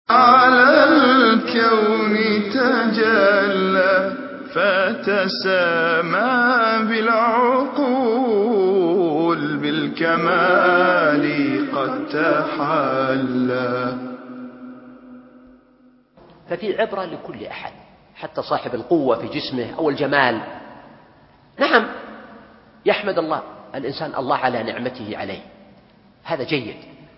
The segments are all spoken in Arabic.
على الكون تجلى فتسامى بالعقول بالكمال قد تحلى. ففي عبرة لكل أحد، حتى صاحب القوة في جسمه أو الجمال. نعم يحمد الله الإنسان الله على نعمته عليه، هذا جيد،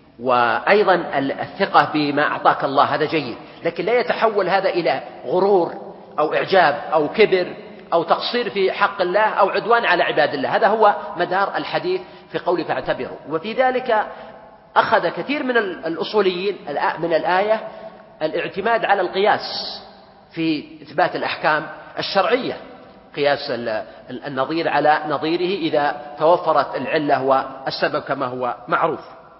وأيضا الثقة بما أعطاك الله هذا جيد، لكن لا يتحول هذا إلى غرور أو إعجاب أو كبر أو تقصير في حق الله أو عدوان على عباد الله. هذا هو مدار الحديث في قوله فاعتبروا. وفي ذلك أخذ كثير من الأصوليين من الآية الاعتماد على القياس في إثبات الأحكام الشرعية، قياس النظير على نظيره إذا توفرت العلة والسبب كما هو معروف.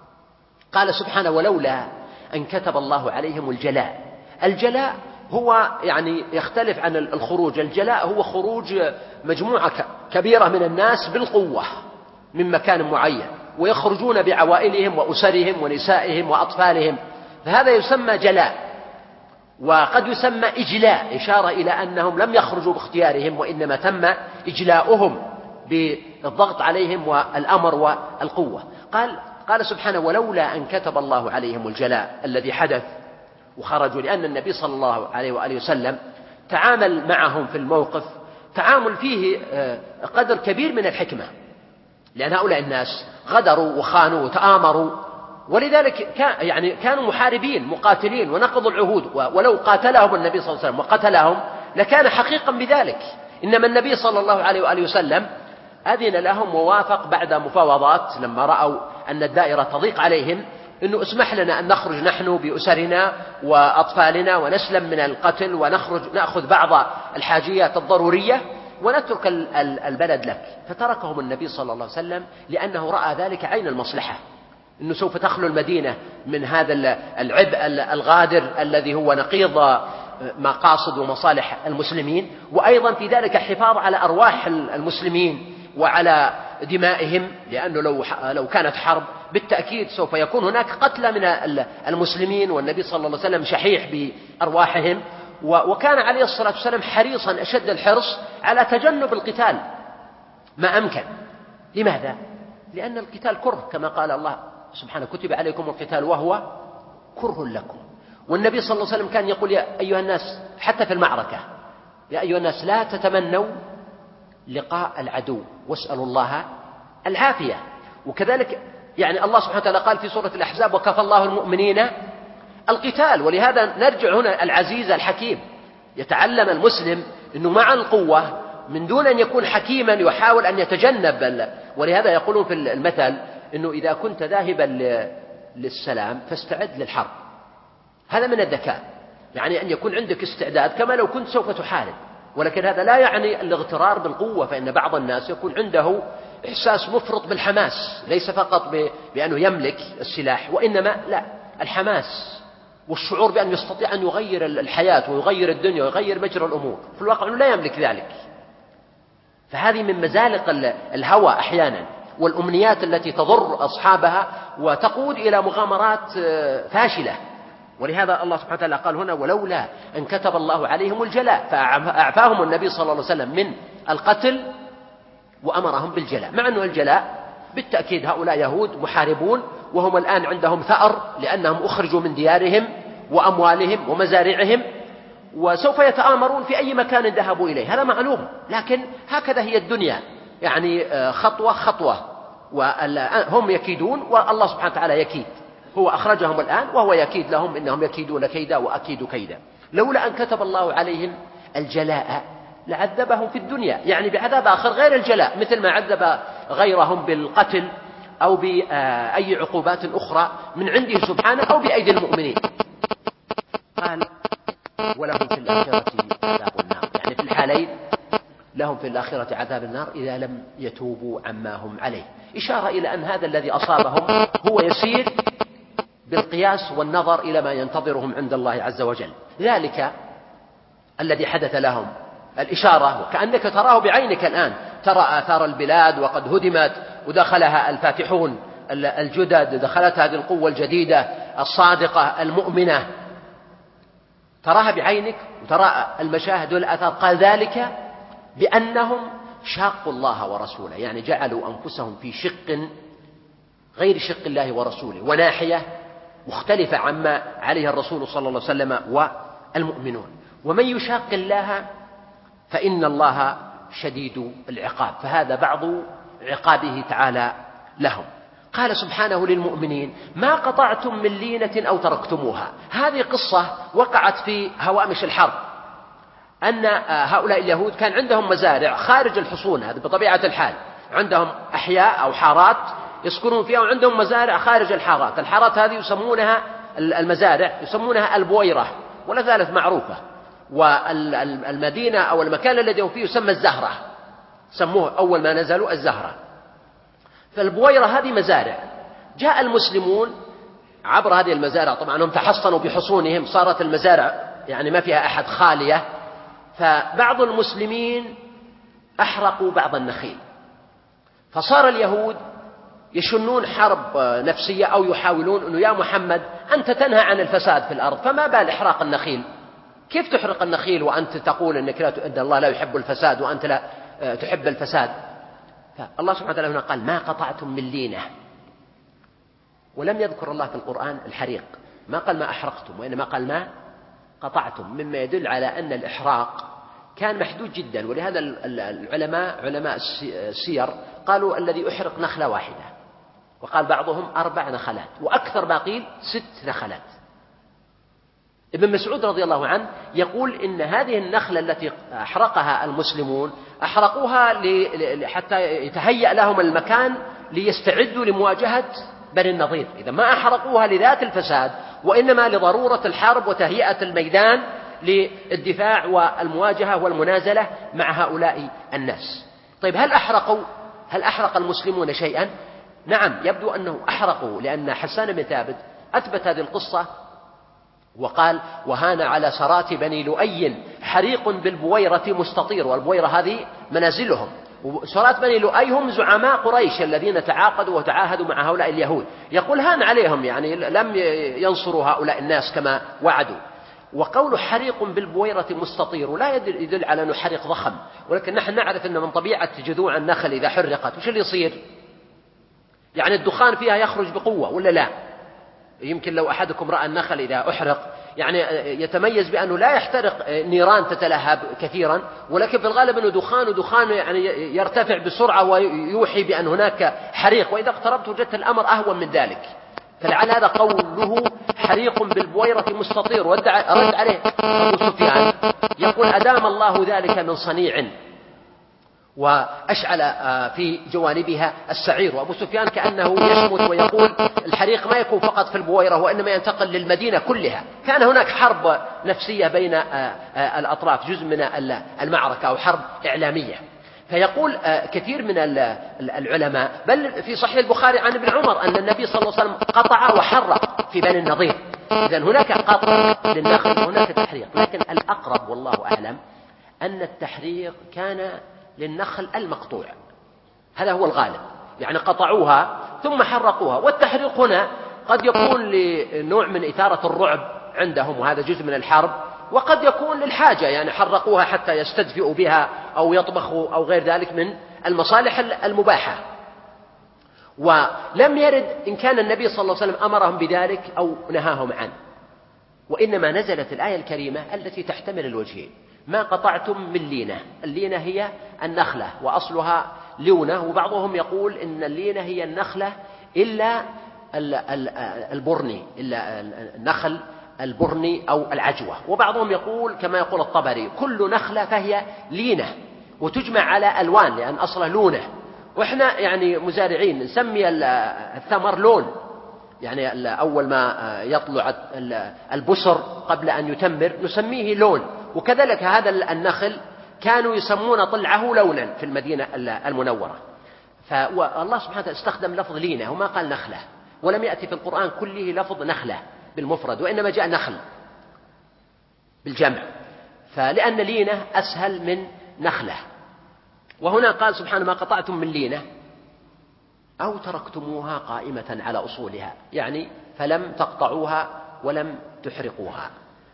قال سبحانه ولولا أن كتب الله عليهم الجلاء. الجلاء هو يعني يختلف عن الخروج. الجلاء هو خروج مجموعة كبيرة من الناس بالقوة من مكان معين، ويخرجون بعوائلهم وأسرهم ونسائهم وأطفالهم، فهذا يسمى جلاء. وقد يسمى إجلاء، إشارة إلى أنهم لم يخرجوا باختيارهم، وإنما تم إجلاؤهم بالضغط عليهم والأمر والقوة. قال سبحانه ولولا أن كتب الله عليهم الجلاء الذي حدث وخرجوا، لأن النبي صلى الله عليه وآله وسلم تعامل معهم في الموقف تعامل فيه قدر كبير من الحكمة، لأن هؤلاء الناس غدروا وخانوا وتآمروا، ولذلك كانوا محاربين مقاتلين ونقضوا العهود، ولو قاتلهم النبي صلى الله عليه وسلم وقتلهم لكان حقيقا بذلك. إنما النبي صلى الله عليه وآله وسلم أذن لهم ووافق بعد مفاوضات لما رأوا أن الدائرة تضيق عليهم، إنه اسمح لنا أن نخرج نحن بأسرنا وأطفالنا ونسلم من القتل ونخرج نأخذ بعض الحاجيات الضرورية ونترك البلد لك. فتركهم النبي صلى الله عليه وسلم لأنه رأى ذلك عين المصلحة، إنه سوف تخلو المدينة من هذا العبء الغادر الذي هو نقيض مقاصد ومصالح المسلمين، وأيضا في ذلك حفاظ على أرواح المسلمين وعلى دمائهم، لأنه لو كانت حرب بالتأكيد سوف يكون هناك قتلى من المسلمين، والنبي صلى الله عليه وسلم شحيح بأرواحهم. وكان عليه الصلاة والسلام حريصا أشد الحرص على تجنب القتال ما أمكن. لماذا؟ لأن القتال كره، كما قال الله سبحانه كتب عليكم القتال وهو كره لكم. والنبي صلى الله عليه وسلم كان يقول يا أيها الناس حتى في المعركة يا أيها الناس لا تتمنوا لقاء العدو واسألوا الله العافية. وكذلك الله سبحانه وتعالى قال في سورة الأحزاب وكفى الله المؤمنين القتال. ولهذا نرجع هنا العزيز الحكيم، يتعلم المسلم أنه مع القوة من دون أن يكون حكيما يحاول أن يتجنب. ولهذا يقولون في المثل أنه إذا كنت ذاهبا للسلام فاستعد للحرب. هذا من الذكاء، يعني أن يكون عندك استعداد كما لو كنت سوف تحارب. ولكن هذا لا يعني الاغترار بالقوة، فإن بعض الناس يكون عنده إحساس مفرط بالحماس، ليس فقط بأنه يملك السلاح، وإنما لا، الحماس والشعور بأن يستطيع أن يغير الحياة ويغير الدنيا ويغير مجرى الأمور، في الواقع أنه لا يملك ذلك. فهذه من مزالق الهوى أحيانا والأمنيات التي تضر أصحابها وتقود إلى مغامرات فاشلة. ولهذا الله سبحانه وتعالى قال هنا ولولا أن كتب الله عليهم الجلاء، فأعفاهم النبي صلى الله عليه وسلم من القتل وأمرهم بالجلاء. مع أنه الجلاء بالتأكيد هؤلاء يهود محاربون، وهم الآن عندهم ثأر لأنهم أخرجوا من ديارهم وأموالهم ومزارعهم، وسوف يتآمرون في أي مكان ذهبوا إليه، هذا معلوم. لكن هكذا هي الدنيا، خطوة خطوة، وهم يكيدون والله سبحانه وتعالى يكيد. هو أخرجهم الآن وهو يكيد لهم، إنهم يكيدون كيدا وأكيد كيدا. لولا أن كتب الله عليهم الجلاء لعذبهم في الدنيا، بعذاب آخر غير الجلاء، مثل ما عذب غيرهم بالقتل أو بأي عقوبات أخرى من عنده سبحانه أو بأيدي المؤمنين. قال ولهم في الآخرة عذاب النار، في الحالين لهم في الآخرة عذاب النار إذا لم يتوبوا عما هم عليه، إشارة إلى أن هذا الذي أصابهم هو يسير بالقياس والنظر إلى ما ينتظرهم عند الله عز وجل. ذلك الذي حدث لهم الإشارة، وكأنك تراه بعينك الآن، ترى آثار البلاد وقد هدمت ودخلها الفاتحون الجدد، دخلت هذه القوة الجديدة الصادقة المؤمنة، تراها بعينك وترى المشاهد والآثار. قال ذلك بأنهم شاقوا الله ورسوله، يعني جعلوا أنفسهم في شق غير شق الله ورسوله، وناحية مختلفة عما عليه الرسول صلى الله عليه وسلم والمؤمنون. ومن يشاق الله فإن الله شديد العقاب، فهذا بعض عقابه تعالى لهم. قال سبحانه للمؤمنين: ما قطعتم من لينة أو تركتموها. هذه قصة وقعت في هوامش الحرب، أن هؤلاء اليهود كان عندهم مزارع خارج الحصون، هذا بطبيعة الحال، عندهم أحياء أو حارات يسكنون فيها، وعندهم مزارع خارج الحارات. الحارات هذه يسمونها المزارع يسمونها البويرة، ولا زالت معروفة. والمدينة أو المكان الذي هم فيه يسمى الزهرة، سموه أول ما نزلوا الزهرة. فالبويرة هذه مزارع. جاء المسلمون عبر هذه المزارع، طبعا هم تحصنوا بحصونهم، صارت المزارع يعني ما فيها أحد، خالية. فبعض المسلمين أحرقوا بعض النخيل، فصار اليهود يشنون حرب نفسية أو يحاولون أنه: يا محمد أنت تنهى عن الفساد في الأرض، فما بال إحراق النخيل؟ كيف تحرق النخيل وأنت تقول أن الله لا يحب الفساد وأنت لا تحب الفساد؟ فالله سبحانه وتعالى هنا قال: ما قطعتم من لينة. ولم يذكر الله في القرآن الحريق، ما قال ما أحرقتم، وإنما قال ما قطعتم، مما يدل على أن الإحراق كان محدود جدا. ولهذا علماء السير قالوا الذي أحرق نخلة واحدة، وقال بعضهم 4 نخلات، وأكثر ما قيل 6 نخلات. ابن مسعود رضي الله عنه يقول إن هذه النخلة التي أحرقها المسلمون أحرقوها حتى يتهيأ لهم المكان ليستعدوا لمواجهة بني النضير. إذا ما أحرقوها لذات الفساد، وإنما لضرورة الحرب وتهيئة الميدان للدفاع والمواجهة والمنازلة مع هؤلاء الناس. طيب، هل أحرق المسلمون شيئا؟ نعم، يبدو أنه أحرقوا، لأن حسان بن ثابت أثبت هذه القصة وقال: وهان على سرات بني لؤي حريق بالبويرة مستطير. والبويرة هذه منازلهم، وسرات بني لؤي هم زعماء قريش الذين تعاقدوا وتعاهدوا مع هؤلاء اليهود. يقول هان عليهم، يعني لم ينصروا هؤلاء الناس كما وعدوا. وقول حريق بالبويرة مستطير لا يدل على أنه حريق ضخم، ولكن نحن نعرف أن من طبيعة جذوع النخل إذا حرقت وش اللي يصير؟ يعني الدخان فيها يخرج بقوة ولا لا؟ يمكن لو أحدكم رأى النخل إذا أحرق يعني يتميز بأنه لا يحترق نيران تتلهب كثيرا، ولكن في الغالب أنه دخان يعني يرتفع بسرعة ويوحي بأن هناك حريق، وإذا اقتربت وجدت الأمر أهون من ذلك. فلعل هذا قوله حريق بالبويرة مستطير. رد عليه أبو سفيان يقول: أدام الله ذلك من صنيع، وأشعل في جوانبها السعير. وأبو سفيان كأنه يشمت ويقول: الحريق ما يكون فقط في البويرة، وإنما ينتقل للمدينة كلها. كان هناك حرب نفسية بين الأطراف، جزء من المعركة أو حرب إعلامية. فيقول كثير من العلماء، بل في صحيح البخاري عن ابن عمر، أن النبي صلى الله عليه وسلم قطع وحرق في بني النضير. إذن هناك قطع للنخل وهناك تحريق، لكن الأقرب والله أعلم أن التحريق كان للنخل المقطوع، هذا هو الغالب، يعني قطعوها ثم حرقوها. والتحريق هنا قد يكون لنوع من إثارة الرعب عندهم، وهذا جزء من الحرب، وقد يكون للحاجة، يعني حرقوها حتى يستدفئوا بها أو يطبخوا أو غير ذلك من المصالح المباحة. ولم يرد إن كان النبي صلى الله عليه وسلم أمرهم بذلك أو نهاهم عنه، وإنما نزلت الآية الكريمة التي تحتمل الوجهين: ما قطعتم من لينة. اللينة هي النخلة وأصلها لونة، وبعضهم يقول إن اللينة هي النخلة إلا البرني، إلا النخل البرني أو العجوة. وبعضهم يقول كما يقول الطبري: كل نخلة فهي لينة، وتجمع على ألوان لأن أصله لونة. وإحنا يعني مزارعين نسمي الثمر لون، يعني أول ما يطلع البسر قبل أن يتمر نسميه لون. وكذلك هذا النخل كانوا يسمون طلعه لونا في المدينة المنورة. فالله سبحانه وتعالى استخدم لفظ لينة وما قال نخلة، ولم يأتي في القرآن كله لفظ نخلة بالمفرد، وإنما جاء نخل بالجمع، فلأن لينة أسهل من نخلة. وهنا قال سبحانه: ما قطعتم من لينة أو تركتموها قائمة على أصولها، يعني فلم تقطعوها ولم تحرقوها.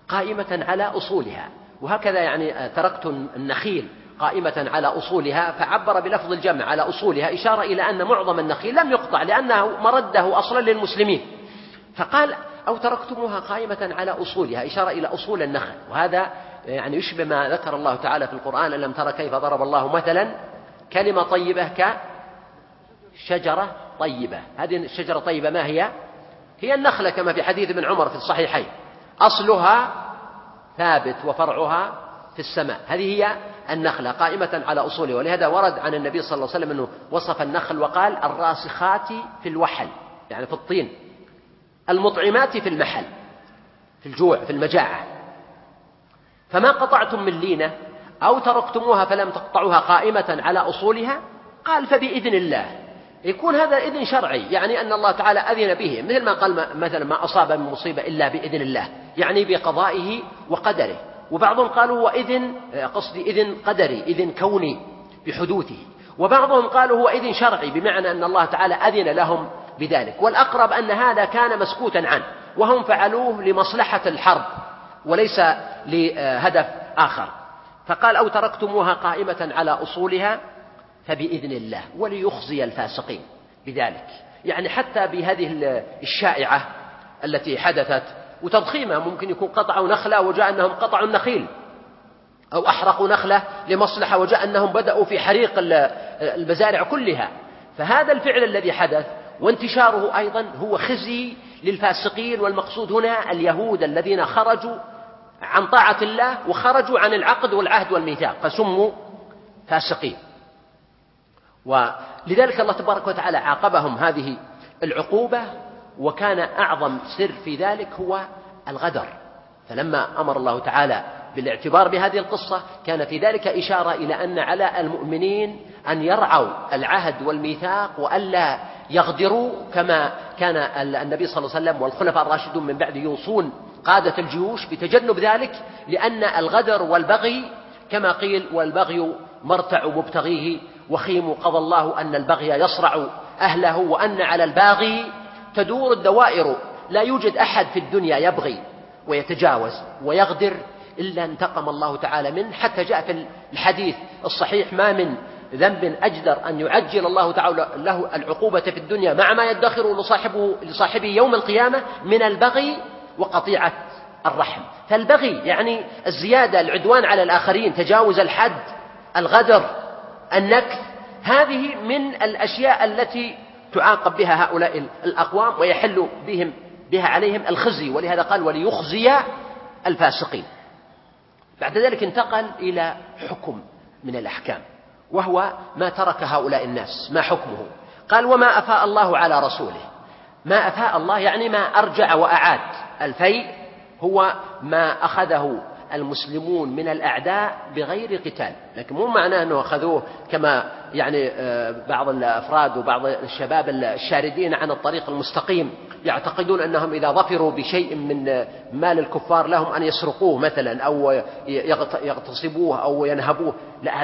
قائمة على أصولها. وهكذا يعني تركت النخيل قائمة على أصولها، فعبر بلفظ الجمع على أصولها، إشارة إلى أن معظم النخيل لم يقطع لأنه مرده أصلا للمسلمين. فقال أو تركتموها قائمة على أصولها، إشارة إلى أصول النخل. وهذا يعني يشبه ما ذكر الله تعالى في القرآن: ألم تر كيف ضرب الله مثلا كلمة طيبة كشجرة طيبة. هذه الشجرة طيبة ما هي؟ هي النخلة، كما في حديث ابن عمر في الصحيحين: أصلها ثابت وفرعها في السماء. هذه هي النخلة قائمة على أصولها. ولهذا ورد عن النبي صلى الله عليه وسلم أنه وصف النخل وقال: الراسخات في الوحل، يعني في الطين، المطعمات في المحل، في الجوع، في المجاعة. فما قطعتم من لينة أو تركتموها فلم تقطعوها قائمة على أصولها، قال فبإذن الله. يكون هذا إذن شرعي، يعني أن الله تعالى أذن به، مثل ما قال مثلا: ما أصاب من مصيبة إلا بإذن الله، يعني بقضائه وقدره. وبعضهم قالوا هو إذن، قصدي إذن قدري، إذن كوني بحدوثه. وبعضهم قالوا هو إذن شرعي، بمعنى أن الله تعالى أذن لهم بذلك. والأقرب أن هذا كان مسكوتا عنه، وهم فعلوه لمصلحة الحرب وليس لهدف آخر. فقال: أو تركتموها قائمة على أصولها فبإذن الله وليخزي الفاسقين بذلك. يعني حتى بهذه الشائعة التي حدثت وتضخيمها، ممكن يكون قطعوا نخلة وجاء أنهم قطعوا النخيل، أو أحرقوا نخلة لمصلحة وجاء أنهم بدأوا في حريق المزارع كلها. فهذا الفعل الذي حدث وانتشاره أيضا هو خزي للفاسقين. والمقصود هنا اليهود الذين خرجوا عن طاعة الله وخرجوا عن العقد والعهد والميثاق، فسموا فاسقين. ولذلك الله تبارك وتعالى عاقبهم هذه العقوبة. وكان أعظم سر في ذلك هو الغدر. فلما أمر الله تعالى بالاعتبار بهذه القصة كان في ذلك إشارة إلى أن على المؤمنين أن يرعوا العهد والميثاق وألا يغدروا، كما كان النبي صلى الله عليه وسلم والخلفاء الراشدون من بعد يوصون قادة الجيوش بتجنب ذلك، لأن الغدر والبغي كما قيل: والبغي مرتع مبتغيه، وخيم قضى الله أن البغي يصرع أهله، وأن على الباغي تدور الدوائر. لا يوجد أحد في الدنيا يبغي ويتجاوز ويغدر إلا انتقم الله تعالى منه. حتى جاء في الحديث الصحيح: ما من ذنب أجدر أن يعجل الله تعالى له العقوبة في الدنيا مع ما يدخر لصاحبه يوم القيامة من البغي وقطيعة الرحم. فالبغي يعني الزيادة، العدوان على الآخرين، تجاوز الحد، الغدر، النكث، هذه من الأشياء التي تعاقب بها هؤلاء الأقوام ويحل بها عليهم الخزي. ولهذا قال: وليخزي الفاسقين. بعد ذلك انتقل إلى حكم من الأحكام، وهو ما ترك هؤلاء الناس. ما حكمه؟ قال: وما أفاء الله على رسوله. ما أفاء الله يعني ما أرجع وأعاد. الفيء هو ما أخذه المسلمون من الأعداء بغير قتال، لكن مو معناه أنه أخذوه كما يعني بعض الأفراد وبعض الشباب الشاردين عن الطريق المستقيم يعتقدون أنهم إذا ظفروا بشيء من مال الكفار لهم أن يسرقوه مثلا أو يغتصبوه أو ينهبوه. لا،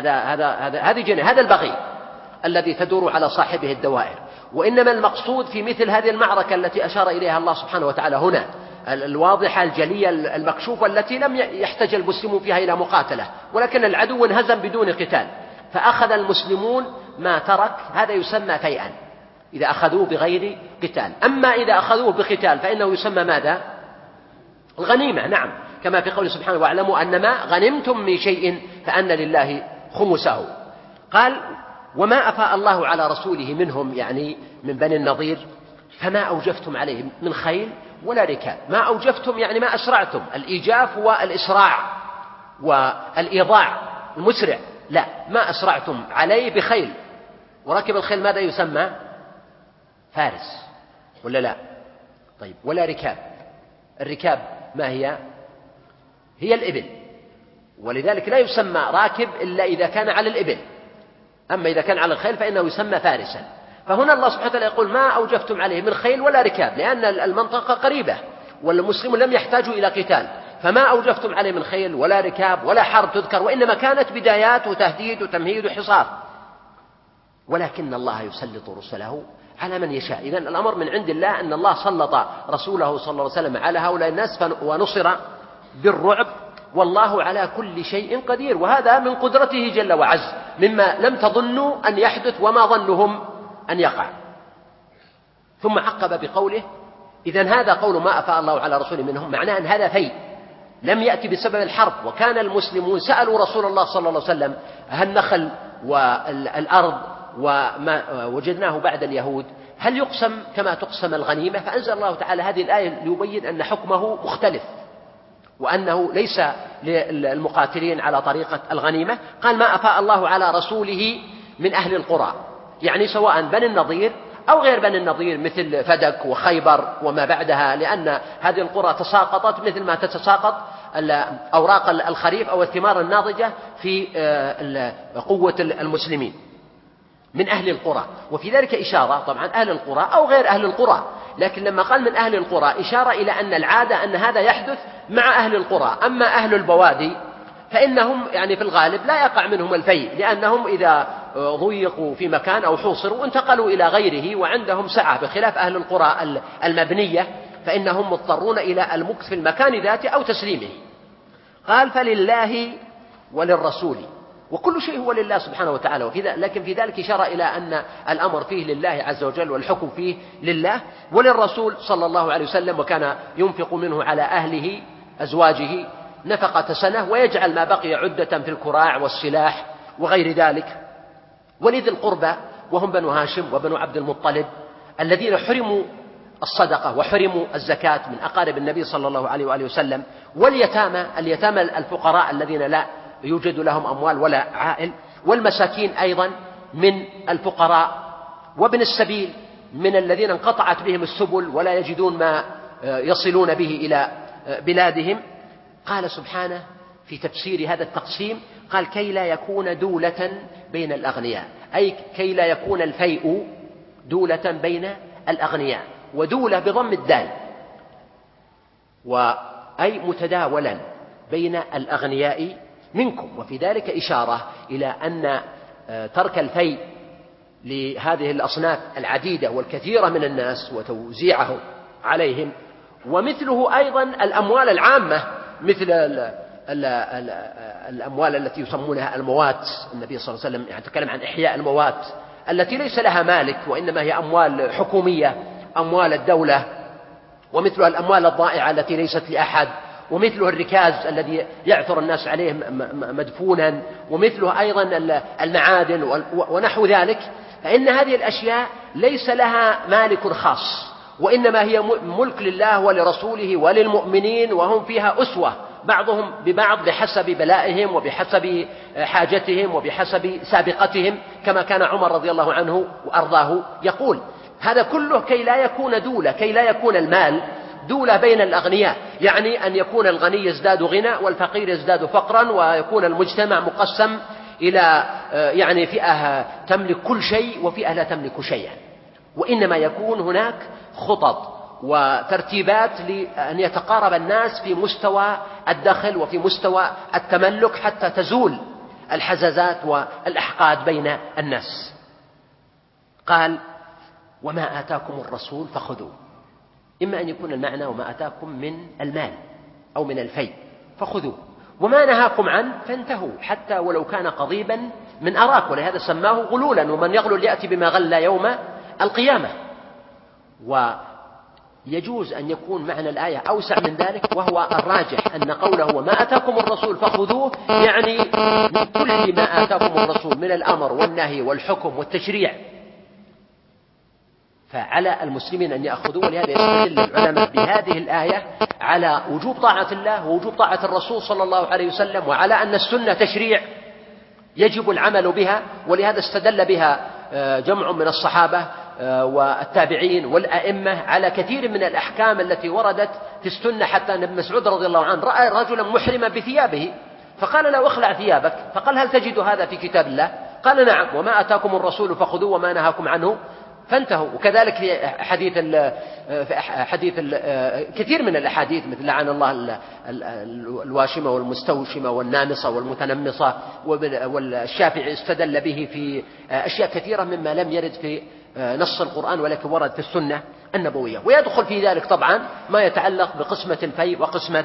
هذا البغي الذي تدور على صاحبه الدوائر. وإنما المقصود في مثل هذه المعركة التي أشار إليها الله سبحانه وتعالى هنا، الواضحة الجلية المكشوفة التي لم يحتج المسلمون فيها إلى مقاتلة، ولكن العدو انهزم بدون قتال، فأخذ المسلمون ما ترك، هذا يسمى فيئا إذا أخذوه بغير قتال. أما إذا أخذوه بقتال فإنه يسمى ماذا؟ الغنيمة. نعم، كما في قوله سبحانه: واعلموا أنما غنمتم من شيء فأن لله خمسه. قال: وما أفاء الله على رسوله منهم، يعني من بني النضير، فما أوجفتم عليه من خيل ولا ركاب. ما أوجفتم يعني ما أسرعتم. الإيجاف هو الإسراع والإيضاع المسرع. لا، ما أسرعتم عليه بخيل. وركب الخيل ماذا يسمى؟ فارس ولا لا؟ طيب، ولا ركاب. الركاب ما هي؟ هي الإبل، ولذلك لا يسمى راكب إلا إذا كان على الإبل. أما إذا كان على الخيل فإنه يسمى فارسا. فهنا الله سبحانه وتعالى يقول: ما أوجفتم عليه من خيل ولا ركاب، لأن المنطقة قريبة والمسلمون لم يحتاجوا إلى قتال، فما أوجفتم عليه من خيل ولا ركاب ولا حرب تذكر، وإنما كانت بدايات وتهديد وتمهيد وحصار. ولكن الله يسلط رسله على من يشاء. إذن الأمر من عند الله، أن الله سلط رسوله صلى الله عليه وسلم على هؤلاء الناس ونصر بالرعب، والله على كل شيء قدير. وهذا من قدرته جل وعز، مما لم تظنوا أن يحدث وما ظنهم أن يقع. ثم عقب بقوله: إذن هذا قول ما أفاء الله على رسوله منهم، معناه أن هذا فيء لم يأتي بسبب الحرب. وكان المسلمون سألوا رسول الله صلى الله عليه وسلم: النخل والأرض وما وجدناه بعد اليهود هل يقسم كما تقسم الغنيمة؟ فأنزل الله تعالى هذه الآية ليبين أن حكمه مختلف، وأنه ليس للمقاتلين على طريقة الغنيمة. قال: ما أفاء الله على رسوله من أهل القرى، يعني سواء بني النضير أو غير بني النضير، مثل فدك وخيبر وما بعدها، لأن هذه القرى تساقطت مثل ما تتساقط أوراق الخريف أو الثمار الناضجة في قوة المسلمين من أهل القرى. وفي ذلك إشارة، طبعا أهل القرى أو غير أهل القرى، لكن لما قال من أهل القرى إشارة إلى أن العادة أن هذا يحدث مع أهل القرى. أما أهل البوادي فإنهم يعني في الغالب لا يقع منهم الفيء، لأنهم إذا ضيقوا في مكان أو حوصروا انتقلوا إلى غيره وعندهم سعة، بخلاف أهل القرى المبنية فإنهم مضطرون إلى المكث في المكان ذاته أو تسليمه. قال: فلله وللرسول، وكل شيء هو لله سبحانه وتعالى، لكن في ذلك إشارة إلى أن الأمر فيه لله عز وجل والحكم فيه لله، وللرسول صلى الله عليه وسلم، وكان ينفق منه على أهله أزواجه نفقة سنة، ويجعل ما بقي عدة في الكراع والسلاح وغير ذلك. ولذي القربى وهم بنو هاشم وبنو عبد المطلب الذين حرموا الصدقة وحرموا الزكاة من أقارب النبي صلى الله عليه وآله وسلم، واليتامى الفقراء الذين لا يوجد لهم أموال ولا عائل، والمساكين أيضا من الفقراء، وابن السبيل من الذين انقطعت بهم السبل ولا يجدون ما يصلون به إلى بلادهم. قال سبحانه في تفسير هذا التقسيم، قال: كي لا يكون دولة بين الأغنياء، أي كي لا يكون الفيء دولة بين الأغنياء، ودولة بضم الدال، أي متداولا بين الأغنياء منكم. وفي ذلك إشارة إلى أن ترك الفيء لهذه الأصناف العديدة والكثيرة من الناس وتوزيعه عليهم، ومثله أيضا الأموال العامة، مثل الأموال التي يسمونها الموات. النبي صلى الله عليه وسلم يتكلم عن إحياء الموات التي ليس لها مالك، وإنما هي أموال حكومية، أموال الدولة، ومثلها الأموال الضائعة التي ليست لأحد، ومثله الركاز الذي يعثر الناس عليه مدفونا، ومثله أيضا المعادن ونحو ذلك. فإن هذه الأشياء ليس لها مالك خاص، وإنما هي ملك لله ولرسوله وللمؤمنين، وهم فيها أسوة بعضهم ببعض بحسب بلائهم وبحسب حاجتهم وبحسب سابقتهم، كما كان عمر رضي الله عنه وأرضاه يقول. هذا كله كي لا يكون دولة، كي لا يكون المال دولة بين الأغنياء، يعني أن يكون الغني يزداد غنى والفقير يزداد فقرا، ويكون المجتمع مقسم إلى يعني فئة تملك كل شيء وفئة لا تملك شيئا، وإنما يكون هناك خطط وترتيبات لأن يتقارب الناس في مستوى الدخل وفي مستوى التملك، حتى تزول الحزازات والأحقاد بين الناس. قال: وما آتاكم الرسول فخذوه، إما أن يكون المعنى وما آتاكم من المال أو من الفيء فخذوه، وما نهاكم عنه فانتهوا، حتى ولو كان قضيبا من أراك، ولهذا سماه غلولا، ومن يغلل يأتي بما غل يوم القيامة. ويجوز أن يكون معنى الآية أوسع من ذلك، وهو الراجح أن قوله وما آتاكم الرسول فخذوه يعني من كل ما آتاكم الرسول من الأمر والنهي والحكم والتشريع، فعلى المسلمين أن يأخذوا. ولهذا يستدل العلماء بهذه الآية على وجوب طاعة الله ووجوب طاعة الرسول صلى الله عليه وسلم، وعلى أن السنة تشريع يجب العمل بها. ولهذا استدل بها جمع من الصحابة والتابعين والأئمة على كثير من الأحكام التي وردت في السنة، حتى أن ابن مسعود رضي الله عنه رأى رجلا محرما بثيابه فقال له: اخلع ثيابك. فقال: هل تجد هذا في كتاب الله؟ قال: نعم. وما آتاكم الرسول فخذوه وما نهاكم عنه فانتهوا. وكذلك في حديث كثير من الأحاديث، مثل لعن الله الواشمة والمستوشمة والنامصة والمتنمصة، والشافعي استدل به في أشياء كثيرة مما لم يرد في نص القرآن ولكن ورد في السنة النبوية. ويدخل في ذلك طبعا ما يتعلق بقسمة الفيء وقسمة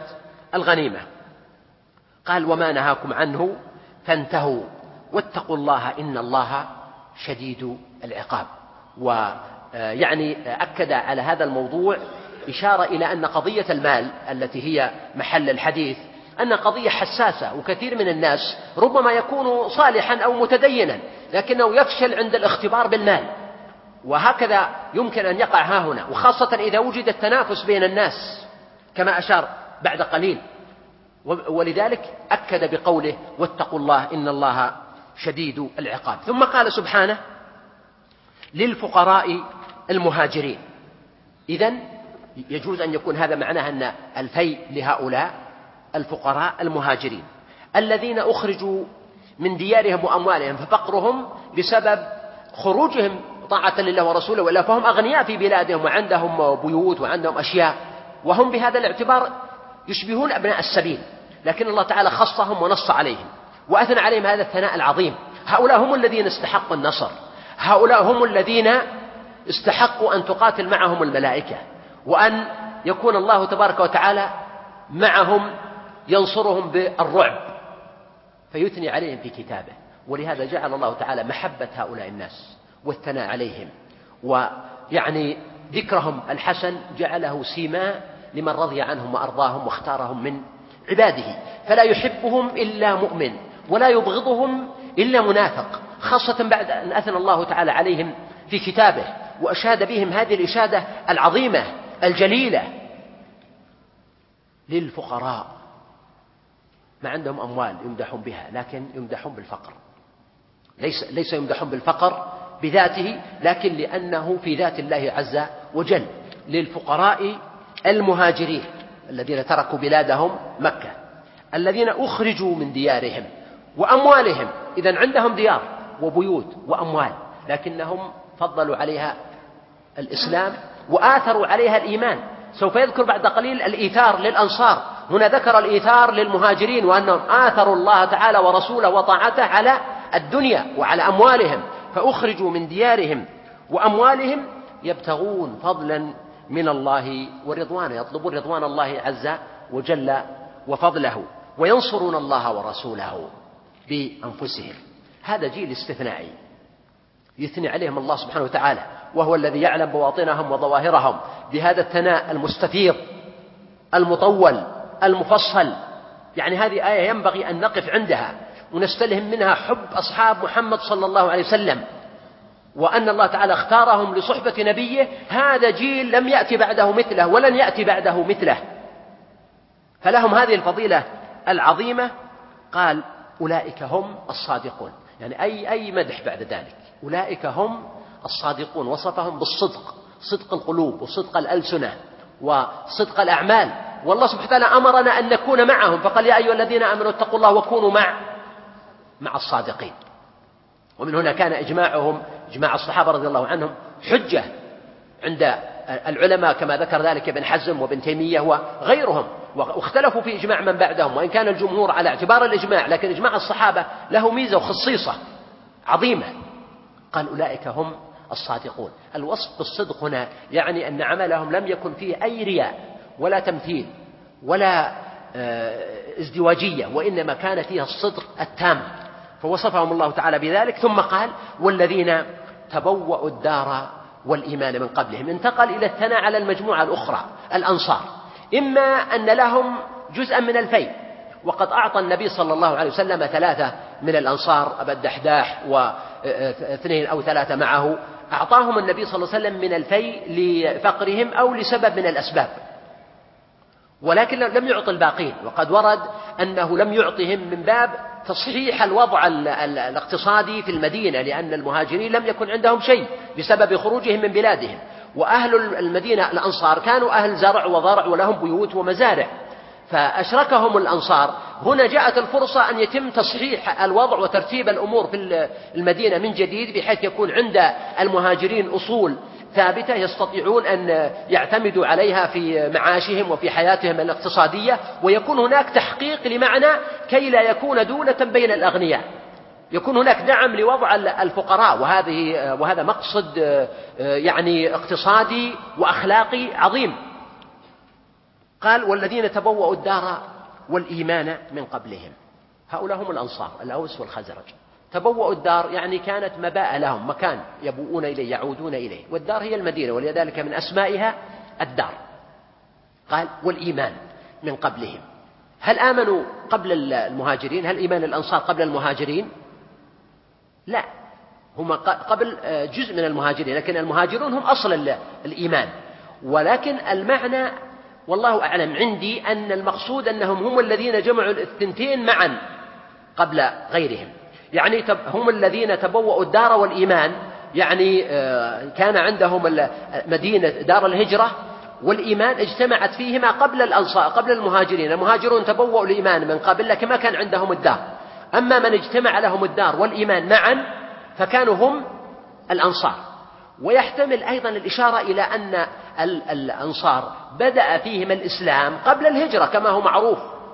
الغنيمة. قال وما نهاكم عنه فانتهوا واتقوا الله إن الله شديد العقاب. ويعني أكد على هذا الموضوع إشارة إلى أن قضية المال التي هي محل الحديث أن قضية حساسة، وكثير من الناس ربما يكون صالحا أو متدينا لكنه يفشل عند الاختبار بالمال، وهكذا يمكن أن يقع ها هنا، وخاصة إذا وجد التنافس بين الناس كما أشار بعد قليل. ولذلك أكد بقوله واتقوا الله إن الله شديد العقاب. ثم قال سبحانه للفقراء المهاجرين. إذن يجوز أن يكون هذا معناه أن الفيء لهؤلاء الفقراء المهاجرين الذين أخرجوا من ديارهم وأموالهم، ففقرهم بسبب خروجهم طاعة لله ورسوله، وإلا فهم أغنياء في بلادهم وعندهم بيوت وعندهم أشياء، وهم بهذا الاعتبار يشبهون أبناء السبيل، لكن الله تعالى خصهم ونص عليهم وأثنى عليهم هذا الثناء العظيم. هؤلاء هم الذين استحقوا النصر، هؤلاء هم الذين استحقوا أن تقاتل معهم الملائكة، وأن يكون الله تبارك وتعالى معهم ينصرهم بالرعب، فيثني عليهم في كتابه. ولهذا جعل الله تعالى محبة هؤلاء الناس والثناء عليهم، ويعني ذكرهم الحسن جعله سيماء لمن رضي عنهم وأرضاهم واختارهم من عباده، فلا يحبهم إلا مؤمن ولا يبغضهم إلا منافق، خاصة بعد أن أثنى الله تعالى عليهم في كتابه وأشاد بهم هذه الإشادة العظيمة الجليلة. للفقراء ما عندهم أموال يمدحون بها، لكن يمدحون بالفقر، ليس يمدحون بالفقر بذاته، لكن لأنه في ذات الله عز وجل. للفقراء المهاجرين الذين تركوا بلادهم مكة، الذين أخرجوا من ديارهم وأموالهم، إذن عندهم ديار وبيوت وأموال لكنهم فضلوا عليها الإسلام وآثروا عليها الإيمان. سوف يذكر بعد قليل الإيثار للأنصار، هنا ذكر الإيثار للمهاجرين وأنهم آثروا الله تعالى ورسوله وطاعته على الدنيا وعلى أموالهم، فأخرجوا من ديارهم وأموالهم يبتغون فضلا من الله ورضوانه، يطلبون رضوان الله عز وجل وفضله، وينصرون الله ورسوله بأنفسهم. هذا جيل استثنائي يثني عليهم الله سبحانه وتعالى، وهو الذي يعلم بواطنهم وظواهرهم بهذا الثناء المستفيض المطول المفصل. يعني هذه آية ينبغي أن نقف عندها ونستلهم منها حب أصحاب محمد صلى الله عليه وسلم، وأن الله تعالى اختارهم لصحبة نبيه. هذا جيل لم يأتي بعده مثله ولن يأتي بعده مثله، فلهم هذه الفضيلة العظيمة. قال أولئك هم الصادقون، يعني أي مدح بعد ذلك، أولئك هم الصادقون، وصفهم بالصدق، صدق القلوب وصدق الألسنة وصدق الأعمال. والله سبحانه وتعالى أمرنا أن نكون معهم، فقال يا أيها الذين آمنوا اتقوا الله وكونوا مع الصادقين. ومن هنا كان إجماعهم، إجماع الصحابة رضي الله عنهم، حجة عند العلماء كما ذكر ذلك ابن حزم وابن تيمية وغيرهم، واختلفوا في إجماع من بعدهم، وإن كان الجمهور على اعتبار الإجماع، لكن إجماع الصحابة له ميزة وخصيصة عظيمة. قال أولئك هم الصادقون. الوصف بالصدق هنا يعني أن عملهم لم يكن فيه أي رياء ولا تمثيل ولا ازدواجية، وإنما كان فيها الصدق التام، فوصفهم الله تعالى بذلك. ثم قال والذين تبوأوا الدار والإيمان من قبلهم. انتقل إلى الثناء على المجموعة الأخرى الأنصار، إما أن لهم جزءا من الفيء، وقد أعطى النبي صلى الله عليه وسلم 3 من الأنصار، أبا الدحداح و2 أو 3 معه، أعطاهم النبي صلى الله عليه وسلم من الفيء لفقرهم أو لسبب من الأسباب، ولكن لم يعطي الباقين. وقد ورد أنه لم يعطهم من باب تصحيح الوضع الاقتصادي في المدينة، لأن المهاجرين لم يكن عندهم شيء بسبب خروجهم من بلادهم، وأهل المدينة الأنصار كانوا أهل زرع وضرع ولهم بيوت ومزارع، فأشركهم الأنصار. هنا جاءت الفرصة أن يتم تصحيح الوضع وترتيب الأمور في المدينة من جديد، بحيث يكون عند المهاجرين أصول ثابتة يستطيعون أن يعتمدوا عليها في معاشهم وفي حياتهم الاقتصادية، ويكون هناك تحقيق لمعنى كي لا يكون دولة بين الأغنياء، يكون هناك دعم لوضع الفقراء، وهذا مقصد يعني اقتصادي وأخلاقي عظيم. قال والذين تبوأوا الدار والإيمان من قبلهم. هؤلاء هم الأنصار الأوس والخزرج. تبوأوا الدار يعني كانت مباء لهم، مكان يبوؤون إليه يعودون إليه، والدار هي المدينة، ولذلك من أسمائها الدار. قال والإيمان من قبلهم. هل آمنوا قبل المهاجرين؟ هل إيمان الأنصار قبل المهاجرين؟ لا، هم قبل جزء من المهاجرين، لكن المهاجرون هم أصل الإيمان. ولكن المعنى والله أعلم عندي أن المقصود أنهم هم الذين جمعوا الثنتين معا قبل غيرهم، يعني هم الذين تبوأوا الدار والإيمان، يعني كان عندهم مدينة دار الهجرة والإيمان اجتمعت فيهما قبل الأنصار قبل المهاجرين. المهاجرون تبوأوا الإيمان من قبل لكن ما كان عندهم الدار، أما من اجتمع لهم الدار والإيمان معا فكانوا هم الأنصار. ويحتمل أيضا الإشارة إلى أن الأنصار بدأ فيهم الإسلام قبل الهجرة كما هو معروف،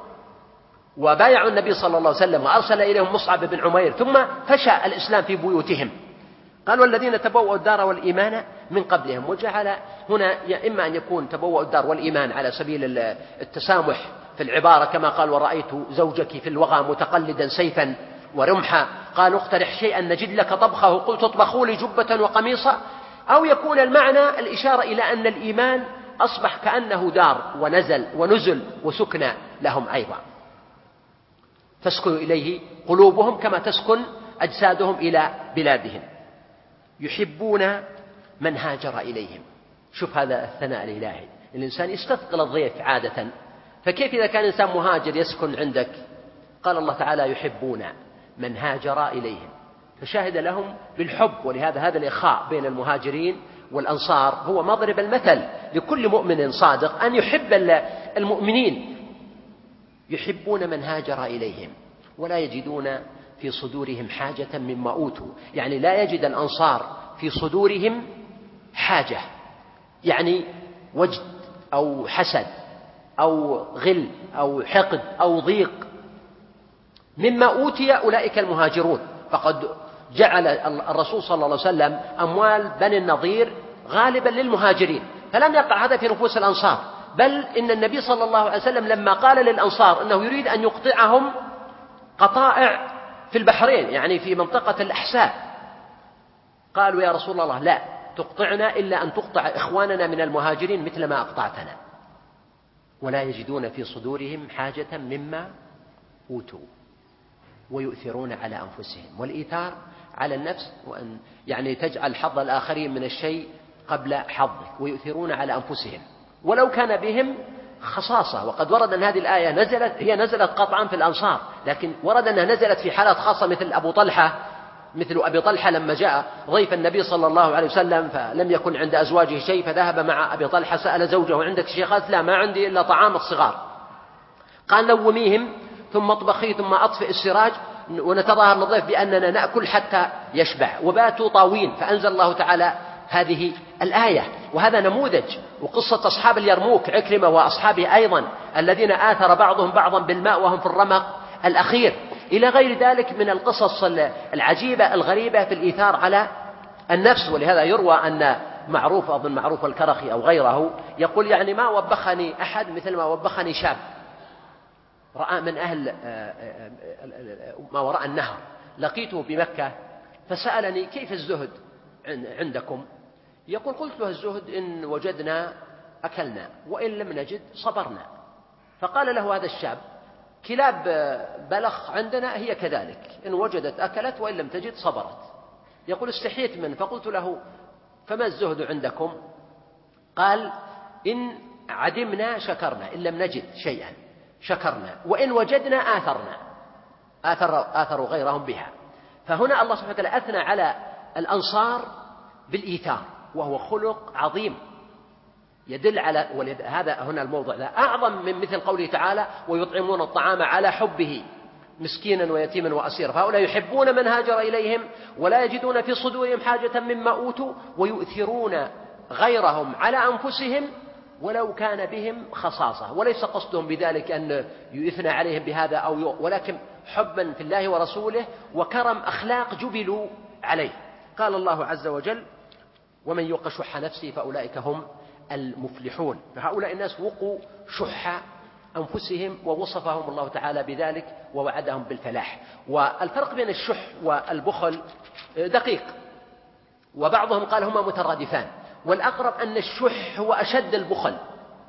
وبايعوا النبي صلى الله عليه وسلم وأرسل إليهم مصعب بن عمير، ثم فشى الإسلام في بيوتهم. قال والذين تبوأوا الدار والإيمان من قبلهم، وجعل هنا إما أن يكون تبوأوا الدار والإيمان على سبيل التسامح في العبارة كما قال ورأيت زوجك في الوغى متقلدا سيفا ورمحا، قال اقترح شيئا نجد لك طبخه قلت اطبخوا لي جبة وقميصا، أو يكون المعنى الإشارة إلى أن الإيمان أصبح كأنه دار ونزل وسكن لهم أيضا، تسكن إليه قلوبهم كما تسكن أجسادهم إلى بلادهم. يحبون من هاجر إليهم. شوف هذا الثناء الإلهي، الإنسان يستثقل الضيف عادة، فكيف إذا كان إنسان مهاجر يسكن عندك؟ قال الله تعالى يحبون من هاجر إليهم، فشاهد لهم بالحب. ولهذا هذا الإخاء بين المهاجرين والأنصار هو مضرب المثل لكل مؤمن صادق أن يحب المؤمنين. يحبون من هاجر إليهم ولا يجدون في صدورهم حاجة مما أوتوا، يعني لا يجد الأنصار في صدورهم حاجة، يعني وجد أو حسد أو غل أو حقد أو ضيق مما أوتي أولئك المهاجرون. فقد جعل الرسول صلى الله عليه وسلم أموال بني النضير غالبا للمهاجرين، فلم يقع هذا في نفوس الأنصار، بل إن النبي صلى الله عليه وسلم لما قال للأنصار أنه يريد أن يقطعهم قطائع في البحرين، يعني في منطقة الأحساء، قالوا يا رسول الله لا تقطعنا إلا أن تقطع إخواننا من المهاجرين مثل ما أقطعتنا. ولا يجدون في صدورهم حاجة مما أوتوا ويؤثرون على أنفسهم. والإيثار على النفس وأن يعني تجعل حظ الآخرين من الشيء قبل حظك، ويؤثرون على أنفسهم ولو كان بهم خصاصة. وقد ورد أن هذه الآية نزلت قطعا في الأنصار، لكن ورد أنها نزلت في حالات خاصة مثل أبي طلحة لما جاء ضيف النبي صلى الله عليه وسلم فلم يكن عند أزواجه شيء، فذهب مع أبي طلحة سأل زوجه عندك شيء؟ قالت لا ما عندي إلا طعام الصغار. قال نوميهم ثم اطبخي ثم أطفئ السراج ونتظاهر للضيف بأننا نأكل حتى يشبع، وباتوا طاوين. فأنزل الله تعالى هذه الآية. وهذا نموذج. وقصة أصحاب اليرموك عكرمة وأصحابه أيضا الذين آثر بعضهم بعضا بالماء وهم في الرمق الأخير، إلى غير ذلك من القصص العجيبة الغريبة في الإيثار على النفس. ولهذا يروى أن معروف الكرخي أو غيره يقول يعني ما وبخني أحد مثل ما وبخني شاب رأى من أهل ما وراء النهر، لقيته بمكة فسألني كيف الزهد عندكم؟ يقول قلت له الزهد إن وجدنا أكلنا وإن لم نجد صبرنا. فقال له هذا الشاب كلاب بلخ عندنا هي كذلك، إن وجدت أكلت وإن لم تجد صبرت. يقول استحيت منه فقلت له فما الزهد عندكم؟ قال إن عدمنا شكرنا، إن لم نجد شيئا شكرنا، وإن وجدنا آثرنا، آثروا غيرهم بها. فهنا الله سبحانه وتعالى أثنى على الأنصار بالإيثار، وهو خلق عظيم يدل على هذا هنا الموضع ذا أعظم من مثل قوله تعالى ويطعمون الطعام على حبه مسكينا ويتيما وأسيرا. فهؤلاء يحبون من هاجر إليهم ولا يجدون في صدورهم حاجة مما أوتوا ويؤثرون غيرهم على أنفسهم ولو كان بهم خصاصة. وليس قصدهم بذلك أن يثنى عليهم بهذا ولكن حبا في الله ورسوله وكرم أخلاق جبلوا عليه. قال الله عز وجل ومن يوق شح نفسه فأولئك هم المفلحون. فهؤلاء الناس وقوا شح أنفسهم، ووصفهم الله تعالى بذلك ووعدهم بالفلاح. والفرق بين الشح والبخل دقيق، وبعضهم قال هما مترادفان، والأقرب أن الشح هو أشد البخل،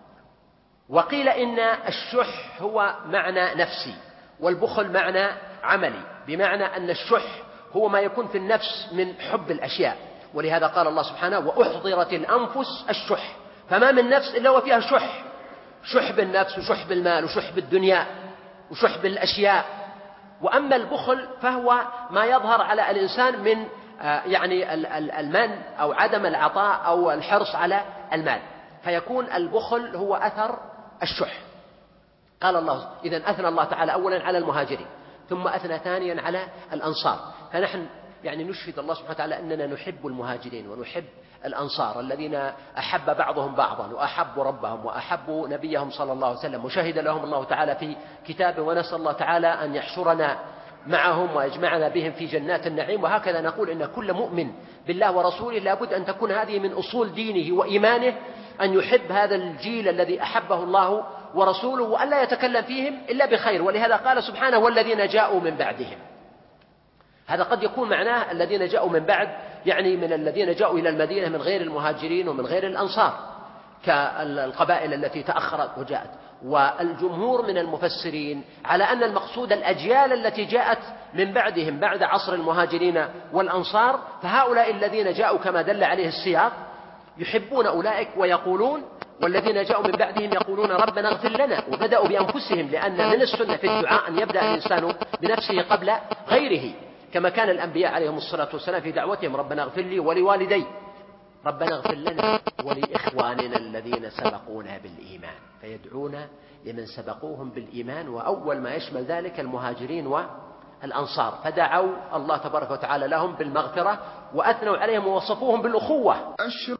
وقيل إن الشح هو معنى نفسي والبخل معنى عملي، بمعنى أن الشح هو ما يكون في النفس من حب الأشياء، ولهذا قال الله سبحانه وأحضرت الأنفس الشح، فما من نفس إلا وفيها شح، شح بالنفس وشح بالمال وشح بالدنيا وشح بالأشياء. وأما البخل فهو ما يظهر على الإنسان من يعني المن أو عدم العطاء أو الحرص على المال، فيكون البخل هو أثر الشح. قال الله إذن أثنى الله تعالى أولا على المهاجرين، ثم أثنى ثانيا على الأنصار، فنحن يعني نشهد الله سبحانه وتعالى أننا نحب المهاجرين ونحب الأنصار الذين أحب بعضهم بعضا وأحبوا ربهم وأحبوا نبيهم صلى الله عليه وسلم، وشهد لهم الله تعالى في كتابه، ونسأل الله تعالى أن يحشرنا معهم ويجمعنا بهم في جنات النعيم. وهكذا نقول إن كل مؤمن بالله ورسوله لابد أن تكون هذه من أصول دينه وإيمانه، أن يحب هذا الجيل الذي أحبه الله ورسوله، وأن لا يتكلم فيهم إلا بخير. ولهذا قال سبحانه والذين جاءوا من بعدهم، هذا قد يكون معناه الذين جاءوا من بعد، يعني من الذين جاءوا إلى المدينة من غير المهاجرين ومن غير الأنصار كالقبائل التي تأخرت وجاءت. والجمهور من المفسرين على أن المقصود الأجيال التي جاءت من بعدهم بعد عصر المهاجرين والأنصار، فهؤلاء الذين جاءوا كما دل عليه السياق يحبون أولئك ويقولون، والذين جاءوا من بعدهم يقولون ربنا اغفر لنا، وبدأوا بأنفسهم، لأن من السنة في الدعاء أن يبدأ الإنسان بنفسه قبل غيره، كما كان الأنبياء عليهم الصلاة والسلام في دعوتهم ربنا اغفر لي ولوالدي، ربنا اغفر لنا ولإخواننا الذين سبقونا بالإيمان، فيدعون لمن سبقوهم بالإيمان، وأول ما يشمل ذلك المهاجرين والأنصار، فدعوا الله تبارك وتعالى لهم بالمغفرة وأثنوا عليهم ووصفوهم بالأخوة.